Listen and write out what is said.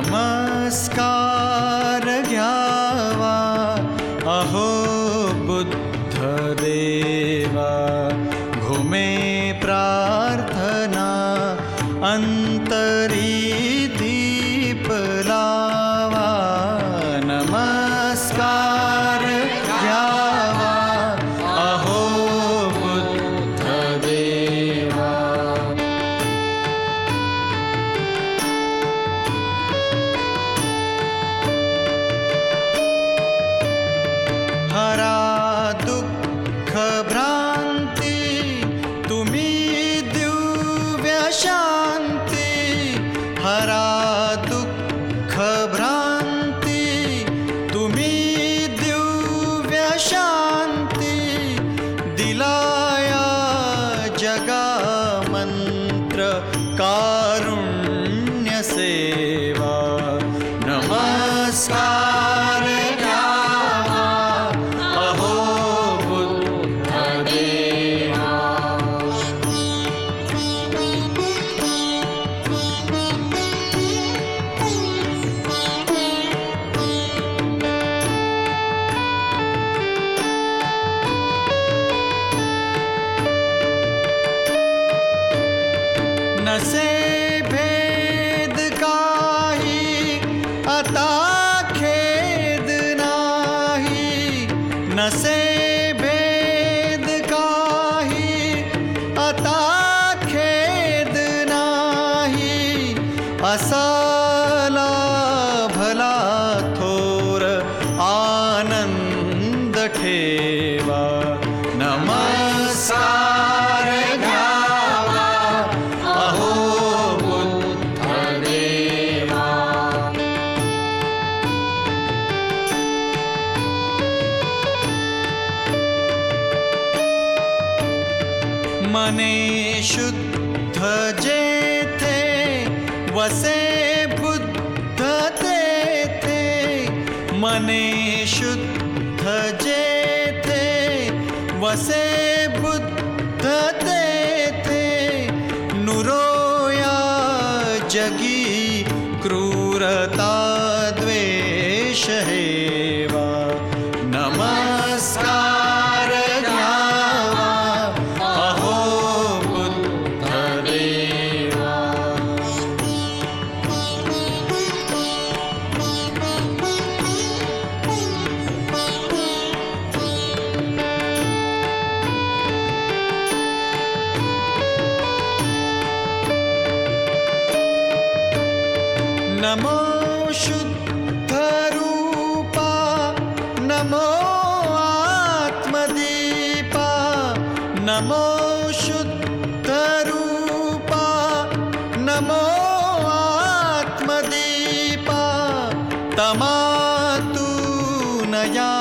नमस्कार घ्यावा अहो बुद्धदेवा, घुमे प्रार्थना अंतरी दीप लावा. नमस्कार घ्यावा अहो बुद्धदेवा. हरा दुःख भ्रांती तुम्ही दिव्य शांती. हरा दुःख भ्रांती तुम्ही दिव्य शांती. दिलाया जगा मंत्र कारुण्य सेवा. नमस्कार घ्यावा अहो बुद्धदेवा. नसे भेद काही आता खेद नाही. नसे भेद काही आता खेद नाही. असा लाभला थोर आनंद ठेवा. नमस्कार घ्यावा अहो बुद्धदेवा. मने शुद्ध जेथे वसे बुद्ध तेथे. मने शुद्ध जेथे वसे बुद्ध तेथे. नुरोया जगी क्रूरता द्वेष हेवा. नमस्कार घ्यावा अहो बुद्धदेवा. नमो शुद्ध रूपा, नमो आत्मदीपा. नमो शुद्ध रूपा, नमो आत्मदीपा. तमातून या